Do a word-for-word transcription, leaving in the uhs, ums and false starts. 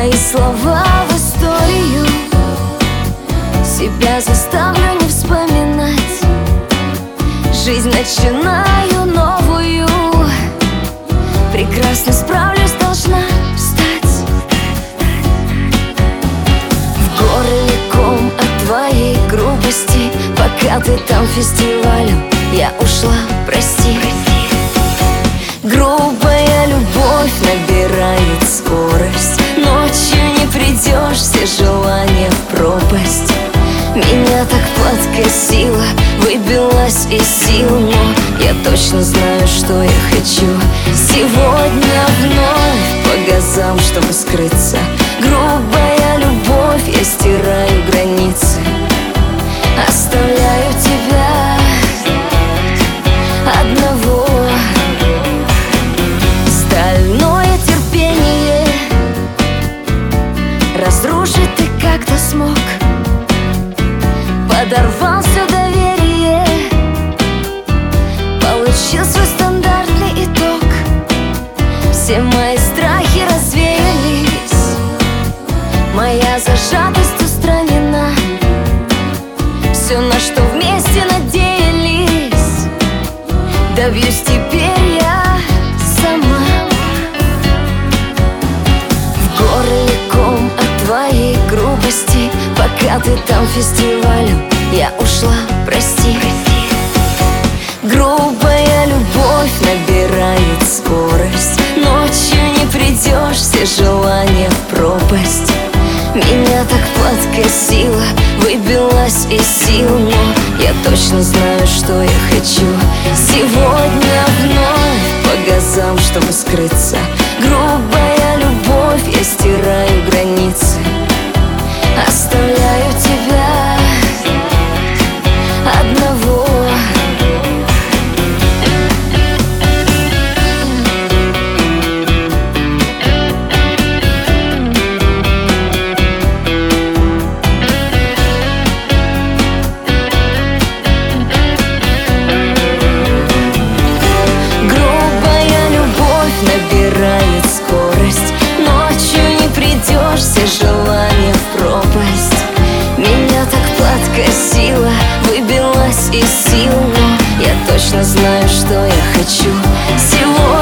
мои слова в историю. Себя заставлю не вспоминать. Жизнь начинаю новую. Прекрасно справлюсь, должна встать. В горле ком от твоей грубости. Пока ты там фестивалем, я ушла, прости. Грубая любовь набирает скорость. Ночью не придешь, все желания в пропасть. Меня так подкосило, выбилась из сил, но я точно знаю, что я хочу. Сегодня вновь по газам, чтобы скрыться. Грубая любовь, я стираю границы. Оставляю тебя одного. Стальное терпение разрушить ты как-то смог. Подорвал все доверие, получил свой стандартный итог. Все мои страхи развеялись, моя зажатость устранена. Все, на что вместе надеялись, добьюсь теперь я сама. В горле ком от твоей грубости. Пока ты там фестивалем, я ушла, прости. Грубая любовь набирает скорость. Ночью не придешь, все желания в пропасть. Меня так подкосило, выбилась из сил, но я точно знаю, что я хочу. Сегодня вновь по газам, чтобы скрыться. Грубая любовь, я стираю границы. Оставляю тебя одного. Грубая любовь набирает скорость. Ночью не придешь, все желания в пропасть. Меня так подкосило, выбилась из сил, но я точно знаю, что я хочу. Сегодня